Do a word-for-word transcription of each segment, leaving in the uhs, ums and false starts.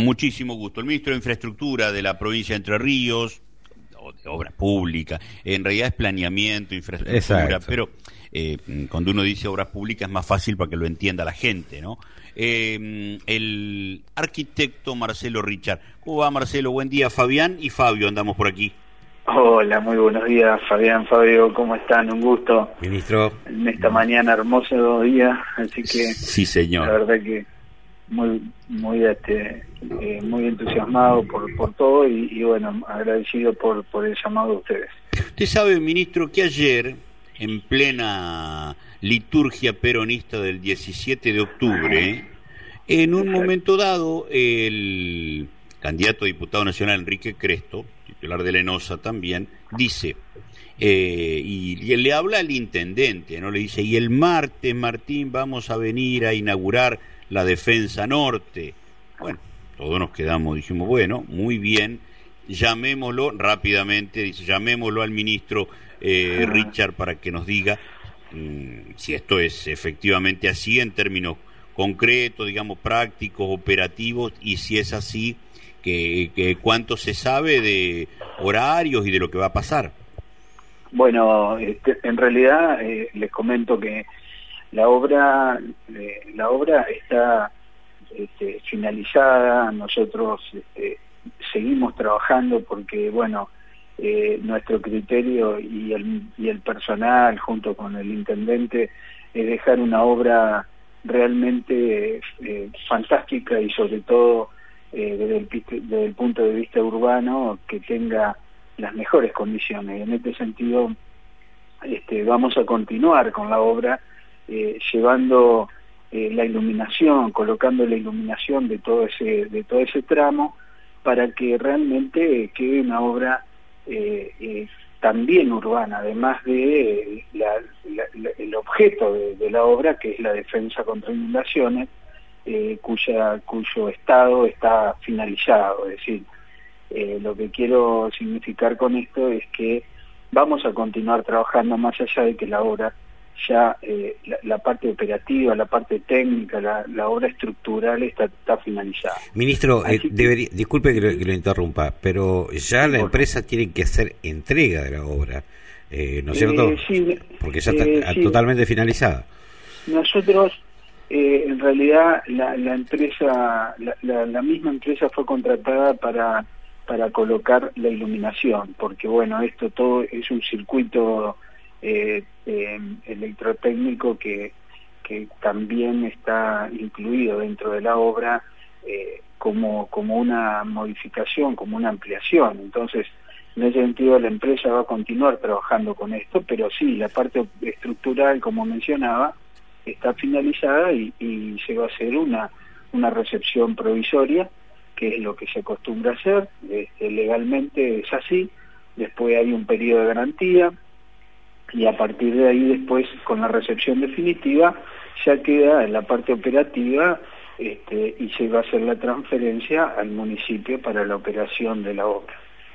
muchísimo gusto. El ministro de Infraestructura de la provincia de Entre Ríos, o de Obras Públicas, en realidad es planeamiento, infraestructura, Exacto. pero eh, cuando uno dice obras públicas es más fácil para que lo entienda la gente, ¿no? Eh, el arquitecto Marcelo Richard. ¿Cómo va, Marcelo? Buen día. Fabián y Fabio andamos por aquí. Hola, muy buenos días, Fabián, Fabio, ¿cómo están? Un gusto. Ministro. En esta mañana hermoso día, así que Sí, señor. la verdad que muy muy este eh, muy entusiasmado por por todo y, y bueno, agradecido por por el llamado de ustedes. Usted sabe, ministro, que ayer, en plena liturgia peronista del diecisiete de octubre, en un momento dado, el candidato a diputado nacional Enrique Cresto, titular de Lenosa también, dice, eh, y, y le habla al intendente, ¿no? Le dice, y el martes, Martín, vamos a venir a inaugurar la Defensa Norte. Bueno, todos nos quedamos, dijimos, bueno, muy bien, llamémoslo rápidamente, dice, llamémoslo al ministro eh, Richard para que nos diga mmm, si esto es efectivamente así en términos concretos, digamos, prácticos, operativos, y si es así, que, que cuánto se sabe de horarios y de lo que va a pasar. Bueno, este, en realidad eh, les comento que la obra eh, la obra está este, finalizada. Nosotros este, seguimos trabajando porque bueno eh, nuestro criterio y el, y el personal junto con el intendente es dejar una obra realmente eh, fantástica y sobre todo eh, desde, el, desde el punto de vista urbano que tenga las mejores condiciones. Y en este sentido este, vamos a continuar con la obra eh, llevando eh, la iluminación, colocando la iluminación de todo ese de todo ese tramo para que realmente quede una obra eh, eh, también urbana, además de eh, la, la, la, el objeto de, de la obra, que es la defensa contra inundaciones, eh, cuya cuyo estado está finalizado. Es decir, eh, lo que quiero significar con esto es que vamos a continuar trabajando más allá de que la obra ya eh, la, la parte operativa, la parte técnica, la, la obra estructural está, está finalizada. Ministro, eh, que, debería, disculpe que lo, que lo interrumpa, pero ya la empresa tiene que hacer entrega de la obra, eh, ¿no es cierto? Eh, sí, porque ya eh, está sí. totalmente finalizada. Nosotros, eh, en realidad, la, la empresa, la, la, la misma empresa fue contratada para para colocar la iluminación, porque bueno, esto todo es un circuito eh, eh, electrotécnico que, que también está incluido dentro de la obra eh, como, como una modificación, como una ampliación. Entonces, en ese sentido la empresa va a continuar trabajando con esto, pero sí, la parte estructural, como mencionaba, está finalizada y, y se va a hacer una, una recepción provisoria, que es lo que se acostumbra a hacer, este, legalmente es así. Después hay un periodo de garantía y a partir de ahí después con la recepción definitiva ya queda en la parte operativa este, y se va a hacer la transferencia al municipio para la operación de la obra.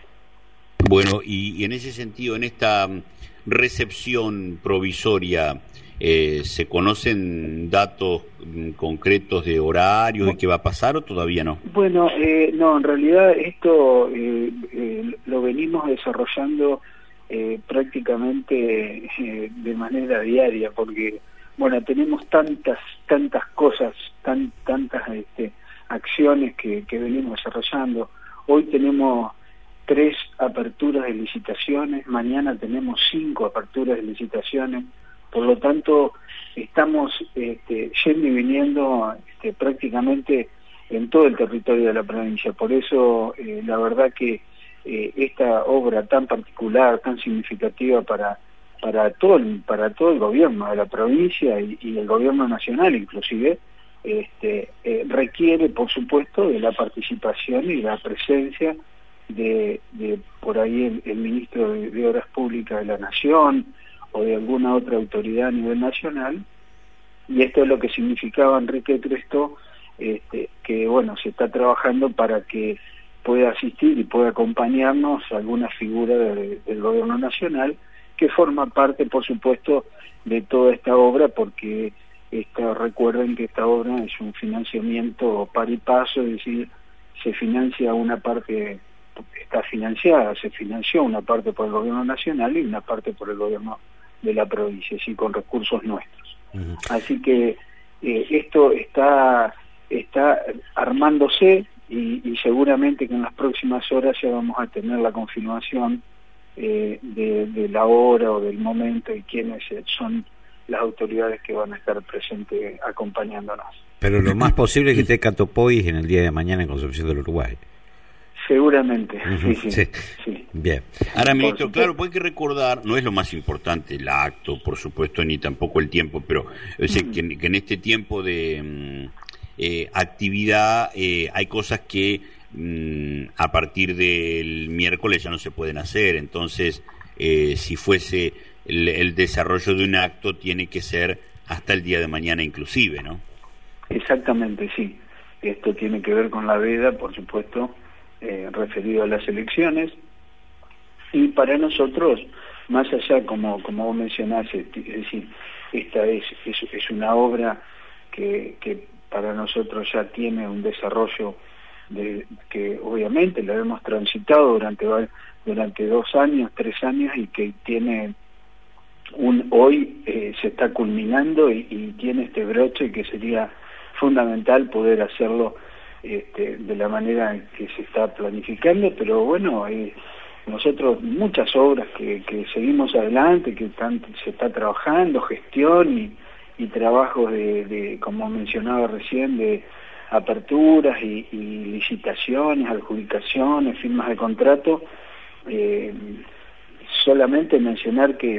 Bueno, y, y en ese sentido, en esta recepción provisoria, eh, ¿se conocen datos mm, concretos de horarios y qué va a pasar o todavía no? Bueno, eh, no, en realidad esto eh, eh, lo venimos desarrollando eh, prácticamente eh, de manera diaria, porque bueno, tenemos tantas tantas cosas, tan tantas este, acciones que, que venimos desarrollando. Hoy tenemos tres aperturas de licitaciones, mañana tenemos cinco aperturas de licitaciones. Por lo tanto, estamos este, yendo y viniendo este, prácticamente en todo el territorio de la provincia. Por eso, eh, la verdad que eh, esta obra tan particular, tan significativa para para todo el, para todo el gobierno de la provincia y, y el gobierno nacional, inclusive, este, eh, requiere, por supuesto, de la participación y la presencia de, de por ahí el, el ministro de, de Obras Públicas de la Nación, o de alguna otra autoridad a nivel nacional, y esto es lo que significaba Enrique Cresto, este, que bueno, se está trabajando para que pueda asistir y pueda acompañarnos alguna figura de, del gobierno nacional, que forma parte, por supuesto, de toda esta obra, porque esta, recuerden que esta obra es un financiamiento par y paso, es decir, se financia una parte, está financiada, se financió una parte por el gobierno nacional y una parte por el gobierno de la provincia, así con recursos nuestros. Uh-huh. Así que eh, esto está, está armándose y, y seguramente que en las próximas horas ya vamos a tener la confirmación eh, de, de la hora o del momento y quiénes son las autoridades que van a estar presentes acompañándonos. Pero lo más posible es que esté Cato Pois en el día de mañana en Concepción del Uruguay. Seguramente, uh-huh. sí, sí, sí. sí. Bien. Ahora, ministro, claro, pues hay que recordar, no es lo más importante el acto, por supuesto, ni tampoco el tiempo, pero es decir, uh-huh. que, que en este tiempo de eh, actividad eh, hay cosas que mm, a partir del miércoles ya no se pueden hacer, entonces eh, si fuese el, el desarrollo de un acto tiene que ser hasta el día de mañana inclusive, ¿no? Exactamente, sí. Esto tiene que ver con la veda, por supuesto, eh, referido a las elecciones. Y para nosotros, más allá, como como vos mencionás, es decir, esta es, es, es una obra que, que para nosotros ya tiene un desarrollo de, que obviamente la hemos transitado durante, durante dos años, tres años, y que tiene un hoy eh, se está culminando y, y tiene este broche que sería fundamental poder hacerlo este, de la manera en que se está planificando, pero bueno, eh, nosotros muchas obras que, que seguimos adelante, que están, se está trabajando, gestión y, y trabajos de, de, como mencionaba recién, de aperturas y, y licitaciones, adjudicaciones, firmas de contrato. Eh, solamente mencionar que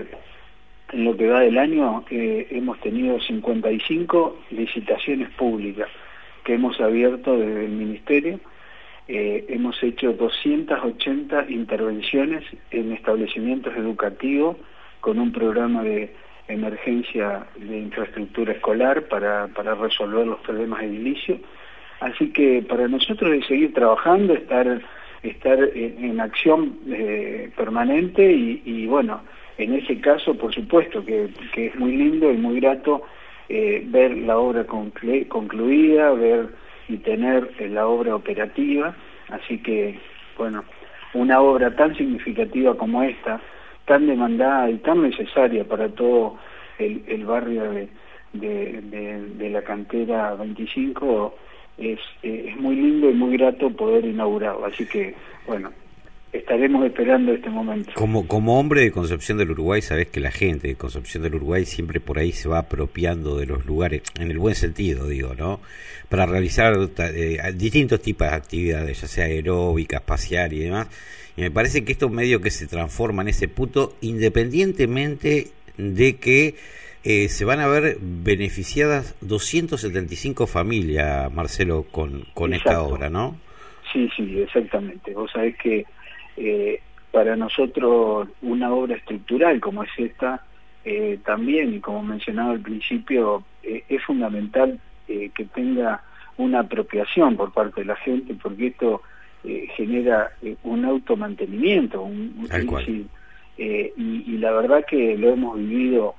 en lo que va del año eh, hemos tenido cincuenta y cinco licitaciones públicas que hemos abierto desde el Ministerio. Eh, hemos hecho doscientas ochenta intervenciones en establecimientos educativos con un programa de emergencia de infraestructura escolar para, para resolver los problemas edilicios. Así que para nosotros es seguir trabajando, estar, estar en, en acción eh, permanente y, y bueno, en ese caso, por supuesto, que, que es muy lindo y muy grato eh, ver la obra conclu- concluida, ver y tener eh, la obra operativa. Así que, bueno, una obra tan significativa como esta, tan demandada y tan necesaria para todo el, el barrio de, de, de, de la Cantera veinticinco, es, eh, es muy lindo y muy grato poder inaugurarlo. Así que, bueno, estaremos esperando este momento. Como como hombre de Concepción del Uruguay, sabés que la gente de Concepción del Uruguay siempre por ahí se va apropiando de los lugares, en el buen sentido, digo, ¿no? Para realizar eh, distintos tipos de actividades, ya sea aeróbicas, pasear y demás. Y me parece que esto medio que se transforma en ese punto, independientemente de que eh, se van a ver beneficiadas doscientas setenta y cinco familias, Marcelo, con, con esta obra, ¿no? Sí, sí, exactamente. Vos sabés que Eh, para nosotros una obra estructural como es esta, eh, también, y como mencionaba al principio, eh, es fundamental eh, que tenga una apropiación por parte de la gente, porque esto eh, genera eh, un automantenimiento, un, un, Tal cual. Sí, eh, y, y la verdad que lo hemos vivido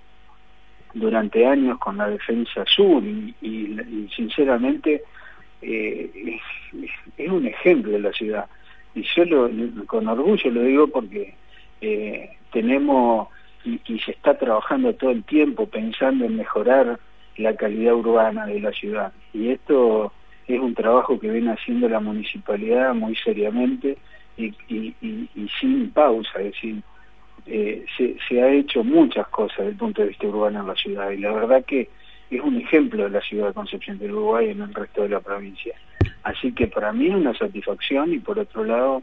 durante años con la Defensa Sur, y, y, y sinceramente eh, es, es un ejemplo de la ciudad. Y yo lo, con orgullo lo digo porque eh, tenemos y, y se está trabajando todo el tiempo pensando en mejorar la calidad urbana de la ciudad. Y esto es un trabajo que viene haciendo la municipalidad muy seriamente y, y, y, y sin pausa. Es decir, eh, se, se ha hecho muchas cosas desde el punto de vista urbano en la ciudad. Y la verdad que es un ejemplo de la ciudad de Concepción del Uruguay en el resto de la provincia. Así que para mí es una satisfacción, y por otro lado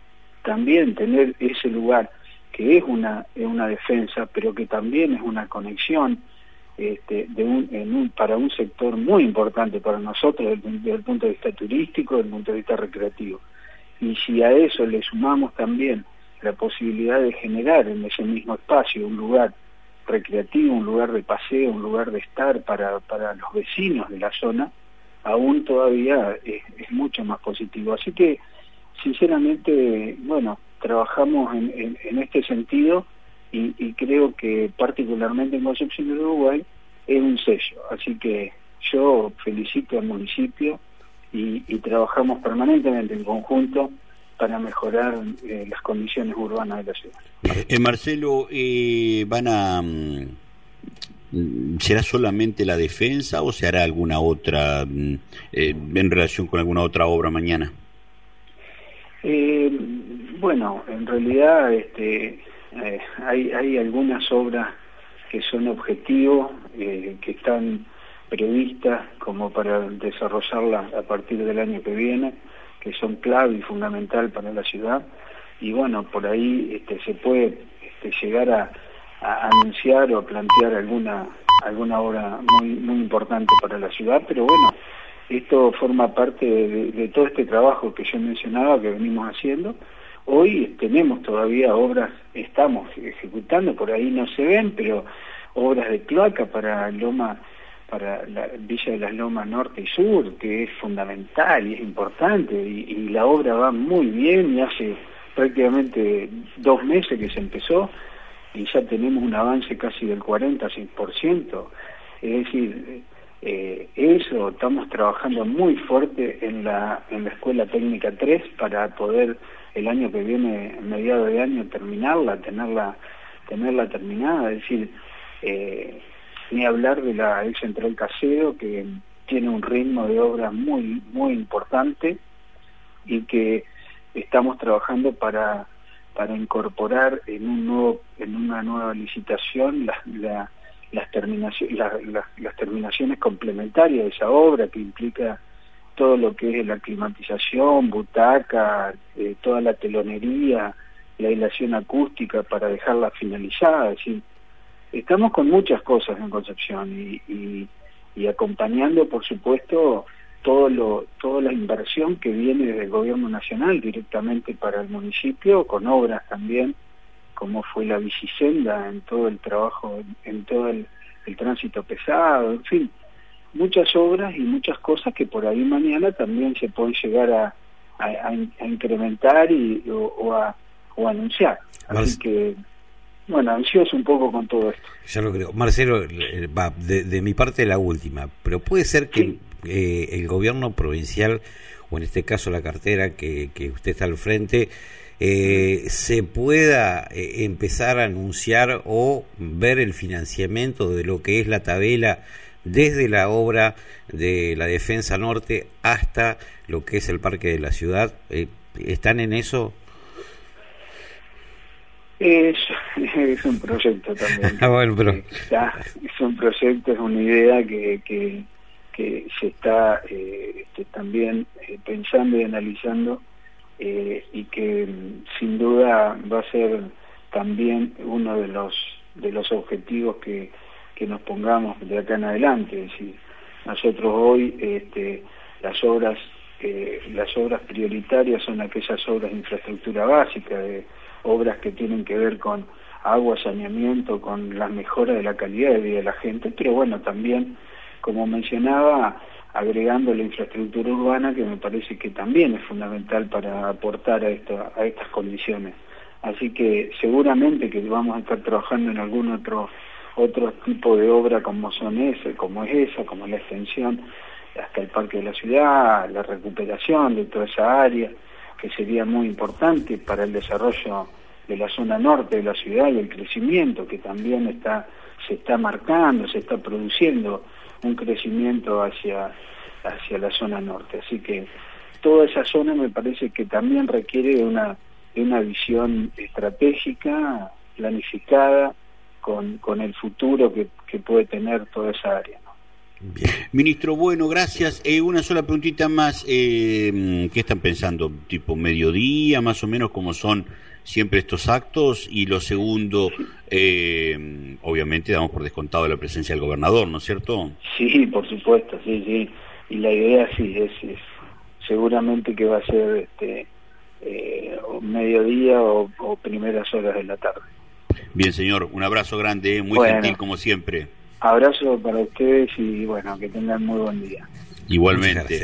también tener ese lugar que es una es una defensa, pero que también es una conexión este, de un, en un, para un sector muy importante para nosotros desde, desde el punto de vista turístico, desde el punto de vista recreativo. Y si a eso le sumamos también la posibilidad de generar en ese mismo espacio un lugar recreativo, un lugar de paseo, un lugar de estar para, para los vecinos de la zona, aún todavía es, es mucho más positivo. Así que, sinceramente, bueno, trabajamos en, en, en este sentido y, y creo que particularmente en Concepción del Uruguay es un sello. Así que yo felicito al municipio y, y trabajamos permanentemente en conjunto para mejorar eh, las condiciones urbanas de la ciudad. Eh, Marcelo, eh, van a... ¿será solamente la defensa o se hará alguna otra eh, en relación con alguna otra obra mañana? Eh, bueno, en realidad este, eh, hay, hay algunas obras que son objetivos, eh, que están previstas como para desarrollarlas a partir del año que viene, que son clave y fundamental para la ciudad, y bueno, por ahí este, se puede este, llegar a, a anunciar o a plantear alguna alguna obra muy muy importante para la ciudad, pero bueno, esto forma parte de, de todo este trabajo que yo mencionaba, que venimos haciendo. Hoy tenemos todavía obras, estamos ejecutando, por ahí no se ven, pero obras de cloaca para Loma, para la Villa de las Lomas Norte y Sur, que es fundamental y es importante, y, y la obra va muy bien, y hace prácticamente dos meses que se empezó, y ya tenemos un avance casi del cuarenta por ciento. Es decir, eh, eso, estamos trabajando muy fuerte en la en la Escuela Técnica tres para poder el año que viene, mediado de año, terminarla, tenerla tenerla terminada. Es decir, eh, ni hablar de la ex Central Caseros, que tiene un ritmo de obra muy muy importante y que estamos trabajando para para incorporar en un nuevo en una nueva licitación las la, las terminaciones la, la, las terminaciones complementarias de esa obra, que implica todo lo que es la climatización, butaca, eh, toda la telonería, la aislación acústica para dejarla finalizada. Es decir, estamos con muchas cosas en Concepción y, y, y acompañando, por supuesto, todo lo toda la inversión que viene desde el gobierno nacional directamente para el municipio, con obras también, como fue la bicicenda, en todo el trabajo, en todo el, el tránsito pesado, en fin, muchas obras y muchas cosas que por ahí mañana también se pueden llegar a, a, a incrementar y, o, o, a, o a anunciar. Así que, bueno, ansioso un poco con todo esto. Ya lo creo. Marcelo, va, de, de mi parte la última, pero puede ser que... Sí. Eh, el gobierno provincial, o en este caso la cartera que, que usted está al frente, eh, se pueda eh, empezar a anunciar o ver el financiamiento de lo que es la tabela desde la obra de la Defensa Norte hasta lo que es el Parque de la Ciudad. Eh, ¿están en eso? Es, es un proyecto también. Ah, bueno, pero... Está, es un proyecto, es una idea que... que que se está eh, este, también eh, pensando y analizando eh, y que sin duda va a ser también uno de los de los objetivos que, que nos pongamos de acá en adelante. Es decir, nosotros hoy este, las obras eh, las obras prioritarias son aquellas obras de infraestructura básica, de obras que tienen que ver con agua, saneamiento, con la mejora de la calidad de vida de la gente, pero bueno, también, como mencionaba, agregando la infraestructura urbana, que me parece que también es fundamental para aportar a, esto, a estas condiciones. Así que seguramente que vamos a estar trabajando en algún otro otro tipo de obra como son ese, como es esa, como la extensión hasta el Parque de la Ciudad, la recuperación de toda esa área, que sería muy importante para el desarrollo de la zona norte de la ciudad y el crecimiento que también está se está marcando, se está produciendo un crecimiento hacia hacia la zona norte. Así que toda esa zona me parece que también requiere de una de una visión estratégica, planificada, con, con el futuro que, que puede tener toda esa área, ¿no? Bien. Ministro, bueno, gracias. Eh, una sola preguntita más. Eh, ¿Qué están pensando? ¿Tipo mediodía, más o menos, como son siempre estos actos? Y lo segundo, eh, obviamente damos por descontado la presencia del gobernador, ¿no es cierto? Sí, por supuesto, sí, sí. Y la idea sí es, es seguramente que va a ser este eh, o mediodía o, o primeras horas de la tarde. Bien, señor, un abrazo grande, eh, muy bueno, gentil como siempre. Abrazo para ustedes y bueno, que tengan muy buen día. Igualmente.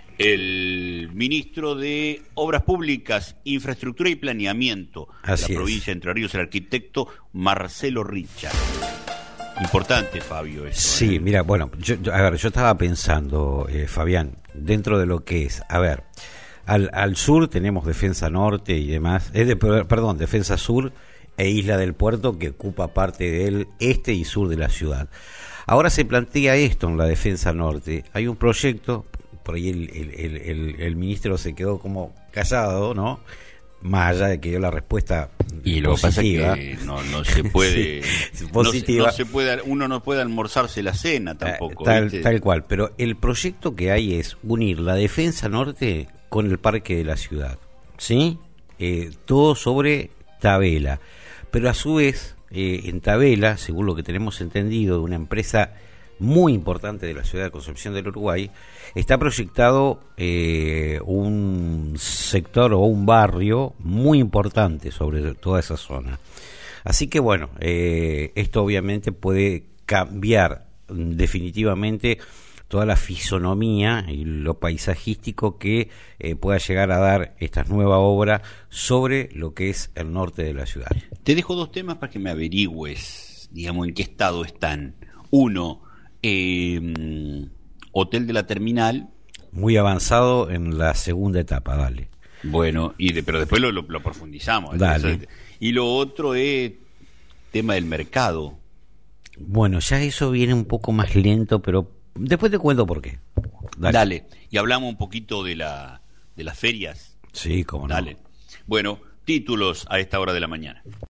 El ministro de Obras Públicas, Infraestructura y Planeamiento Así de la es. provincia de Entre Ríos, el arquitecto Marcelo Richa. Importante, Fabio, eso. Sí, ¿eh? mira, bueno, yo, yo- a ver, yo estaba pensando, eh, Fabián, dentro de lo que es, a ver, al, al sur tenemos Defensa Norte y demás, es de, per- perdón, Defensa Sur e Isla del Puerto, que ocupa parte del este y sur de la ciudad. Ahora se plantea esto en la Defensa Norte. Hay un proyecto, por ahí el, el, el, el- el ministro se quedó como callado, ¿no? Más allá de que dio la respuesta Y lo que pasa positiva. es que no, no se puede, Sí, no se- positiva. no se puede, uno no puede almorzarse la cena tampoco. Eh, tal, ¿viste? tal cual, pero el proyecto que hay es unir la Defensa Norte con el Parque de la Ciudad, ¿sí? Eh, todo sobre Tabela, pero a su vez, eh, en Tabela, según lo que tenemos entendido de una empresa muy importante de la ciudad de Concepción del Uruguay, está proyectado eh, un sector o un barrio muy importante sobre toda esa zona. Así que bueno, eh, esto obviamente puede cambiar mm, definitivamente toda la fisonomía y lo paisajístico que eh, pueda llegar a dar esta nueva obra sobre lo que es el norte de la ciudad. Te dejo dos temas para que me averigües, digamos, en qué estado están. Uno, eh, Hotel de la Terminal. Muy avanzado en la segunda etapa, dale. Bueno, y de, pero después lo, lo, lo profundizamos. Dale. Y lo otro es tema del mercado. Bueno, ya eso viene un poco más lento, pero después te cuento por qué. Dale. Dale. Y hablamos un poquito de la de las ferias. Sí, cómo no. Dale. Bueno, títulos a esta hora de la mañana.